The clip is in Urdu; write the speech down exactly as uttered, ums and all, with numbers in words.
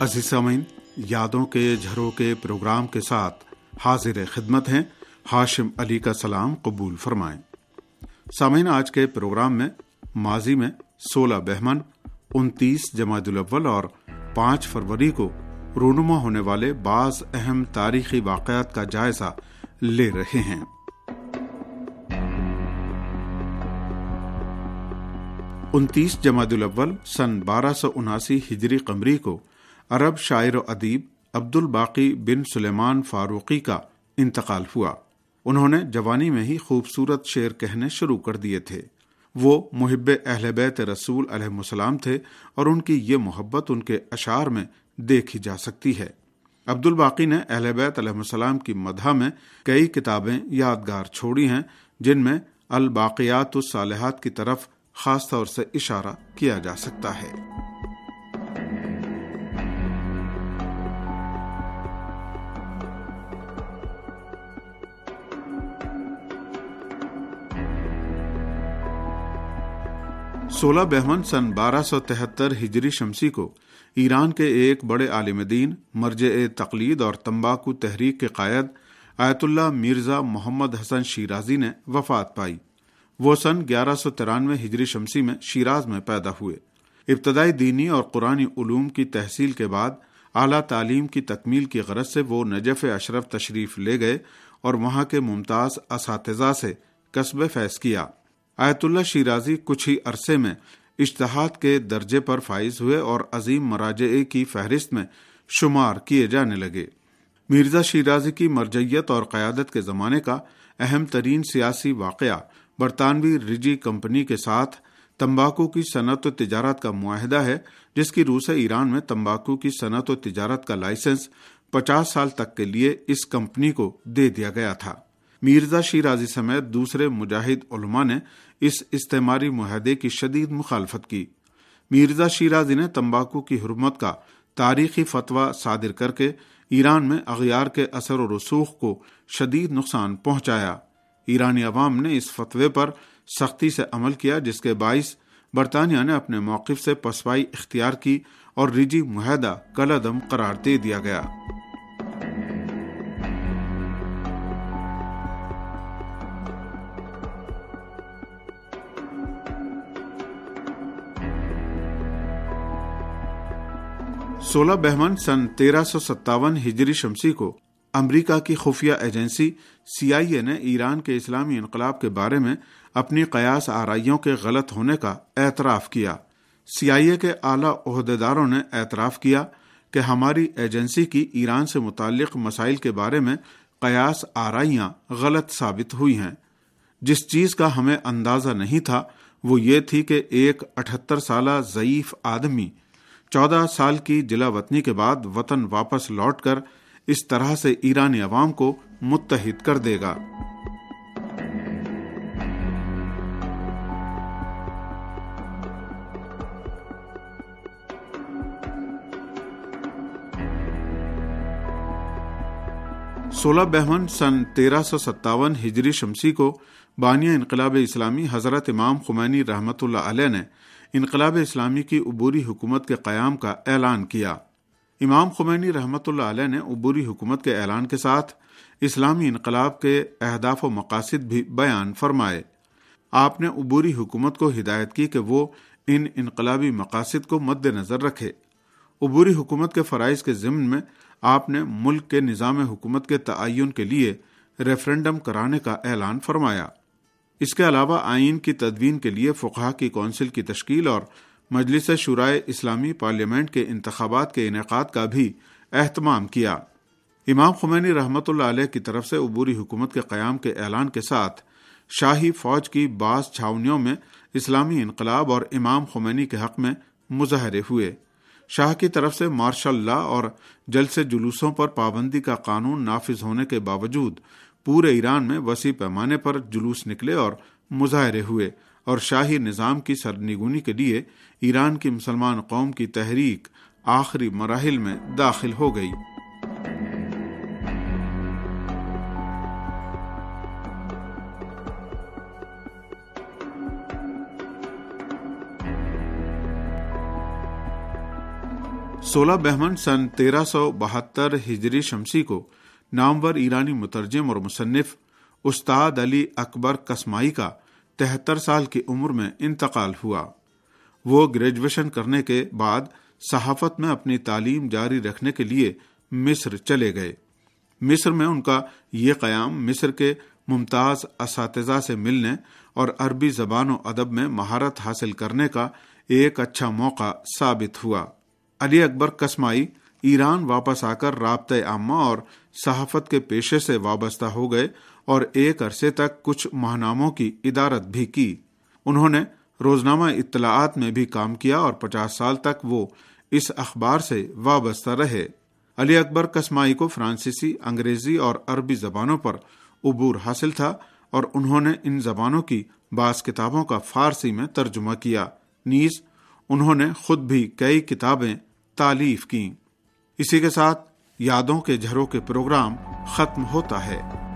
عزیز سامعین، یادوں کے جھروکے پروگرام کے ساتھ حاضر خدمت ہیں ہاشم علی کا سلام قبول فرمائیں۔ سامعین، آج کے پروگرام میں ماضی میں سولہ بہمن، انتیس جمادی الاول اور پانچ فروری کو رونما ہونے والے بعض اہم تاریخی واقعات کا جائزہ لے رہے ہیں۔ انتیس جمادی الاول سن بارہ سو اناسی ہجری قمری کو عرب شاعر و ادیب عبد الباقی بن سلیمان فاروقی کا انتقال ہوا۔ انہوں نے جوانی میں ہی خوبصورت شعر کہنے شروع کر دیے تھے۔ وہ محب اہل بیت رسول علیہ السلام تھے اور ان کی یہ محبت ان کے اشعار میں دیکھی جا سکتی ہے۔ عبد الباقی نے اہل بیت علیہ السلام کی مدح میں کئی کتابیں یادگار چھوڑی ہیں، جن میں الباقیات الصالحات کی طرف خاص طور سے اشارہ کیا جا سکتا ہے۔ سولہ بہمن سن بارہ سو تہتر ہجری شمسی کو ایران کے ایک بڑے عالم دین، مرجع تقلید اور تمباکو تحریک کے قائد آیت اللہ مرزا محمد حسن شیرازی نے وفات پائی۔ وہ سن گیارہ سو ترانوے ہجری شمسی میں شیراز میں پیدا ہوئے۔ ابتدائی دینی اور قرآنی علوم کی تحصیل کے بعد اعلیٰ تعلیم کی تکمیل کی غرض سے وہ نجف اشرف تشریف لے گئے اور وہاں کے ممتاز اساتذہ سے کسب فیض کیا۔ آیت اللہ شیرازی کچھ ہی عرصے میں اجتہاد کے درجے پر فائز ہوئے اور عظیم مراجع کی فہرست میں شمار کیے جانے لگے۔ مرزا شیرازی کی مرجعیت اور قیادت کے زمانے کا اہم ترین سیاسی واقعہ برطانوی رجی کمپنی کے ساتھ تمباکو کی صنعت و تجارت کا معاہدہ ہے، جس کی روح سے ایران میں تمباکو کی صنعت و تجارت کا لائسنس پچاس سال تک کے لیے اس کمپنی کو دے دیا گیا تھا۔ مرزا شیرازی سمیت دوسرے مجاہد علماء نے اس استعماری معاہدے کی شدید مخالفت کی۔ مرزا شیرازی نے تمباکو کی حرمت کا تاریخی فتویٰ صادر کر کے ایران میں اغیار کے اثر و رسوخ کو شدید نقصان پہنچایا۔ ایرانی عوام نے اس فتوے پر سختی سے عمل کیا، جس کے باعث برطانیہ نے اپنے موقف سے پسپائی اختیار کی اور رجی معاہدہ کالعدم قرار دے دیا گیا۔ سولہ بہمن سن تیرہ سو ستاون ہجری شمسی کو امریکہ کی خفیہ ایجنسی سی آئی اے نے ایران کے اسلامی انقلاب کے بارے میں اپنی قیاس آرائیوں کے غلط ہونے کا اعتراف کیا۔ سی آئی اے کے اعلیٰ عہدیداروں نے اعتراف کیا کہ ہماری ایجنسی کی ایران سے متعلق مسائل کے بارے میں قیاس آرائیاں غلط ثابت ہوئی ہیں۔ جس چیز کا ہمیں اندازہ نہیں تھا وہ یہ تھی کہ ایک اٹھہتر سالہ ضعیف آدمی چودہ سال کی جلا وطنی کے بعد وطن واپس لوٹ کر اس طرح سے ایرانی عوام کو متحد کر دے گا۔ سولہ بہمن سن تیرہ سو ستاون ہجری شمسی کو بانیہ انقلاب اسلامی حضرت امام خمینی رحمۃ اللہ علیہ نے انقلاب اسلامی کی عبوری حکومت کے قیام کا اعلان کیا۔ امام خمینی رحمۃ اللہ علیہ نے عبوری حکومت کے اعلان کے ساتھ اسلامی انقلاب کے اہداف و مقاصد بھی بیان فرمائے۔ آپ نے عبوری حکومت کو ہدایت کی کہ وہ ان انقلابی مقاصد کو مد نظر رکھے۔ عبوری حکومت کے فرائض کے ضمن میں آپ نے ملک کے نظام حکومت کے تعین کے لیے ریفرنڈم کرانے کا اعلان فرمایا۔ اس کے علاوہ آئین کی تدوین کے لیے فقہا کی کونسل کی تشکیل اور مجلس شورائے اسلامی پارلیمنٹ کے انتخابات کے انعقاد کا بھی اہتمام کیا۔ امام خمینی رحمۃ اللہ علیہ کی طرف سے عبوری حکومت کے قیام کے اعلان کے ساتھ شاہی فوج کی بعض چھاؤنیوں میں اسلامی انقلاب اور امام خمینی کے حق میں مظاہرے ہوئے۔ شاہ کی طرف سے مارشل لا اور جلسے جلوسوں پر پابندی کا قانون نافذ ہونے کے باوجود پورے ایران میں وسیع پیمانے پر جلوس نکلے اور مظاہرے ہوئے اور شاہی نظام کی سرنگونی کے لیے ایران کی مسلمان قوم کی تحریک آخری مراحل میں داخل ہو گئی۔ سولہ بہمن سن تیرہ سو بہتر ہجری شمسی کو نامور ایرانی مترجم اور مصنف استاد علی اکبر کسمائی کا تہتر سال کی عمر میں انتقال ہوا۔ وہ گریجویشن کرنے کے بعد صحافت میں اپنی تعلیم جاری رکھنے کے لیے مصر چلے گئے۔ مصر میں ان کا یہ قیام مصر کے ممتاز اساتذہ سے ملنے اور عربی زبان و ادب میں مہارت حاصل کرنے کا ایک اچھا موقع ثابت ہوا۔ علی اکبر کسمائی ایران واپس آ کر رابطہ عامہ اور صحافت کے پیشے سے وابستہ ہو گئے اور ایک عرصے تک کچھ ماہناموں کی ادارت بھی کی۔ انہوں نے روزنامہ اطلاعات میں بھی کام کیا اور پچاس سال تک وہ اس اخبار سے وابستہ رہے۔ علی اکبر کسمائی کو فرانسیسی، انگریزی اور عربی زبانوں پر عبور حاصل تھا اور انہوں نے ان زبانوں کی بعض کتابوں کا فارسی میں ترجمہ کیا۔ نیز انہوں نے خود بھی کئی کتابیں تالیف کیں۔ اسی کے ساتھ یادوں کے جھروں کے پروگرام ختم ہوتا ہے۔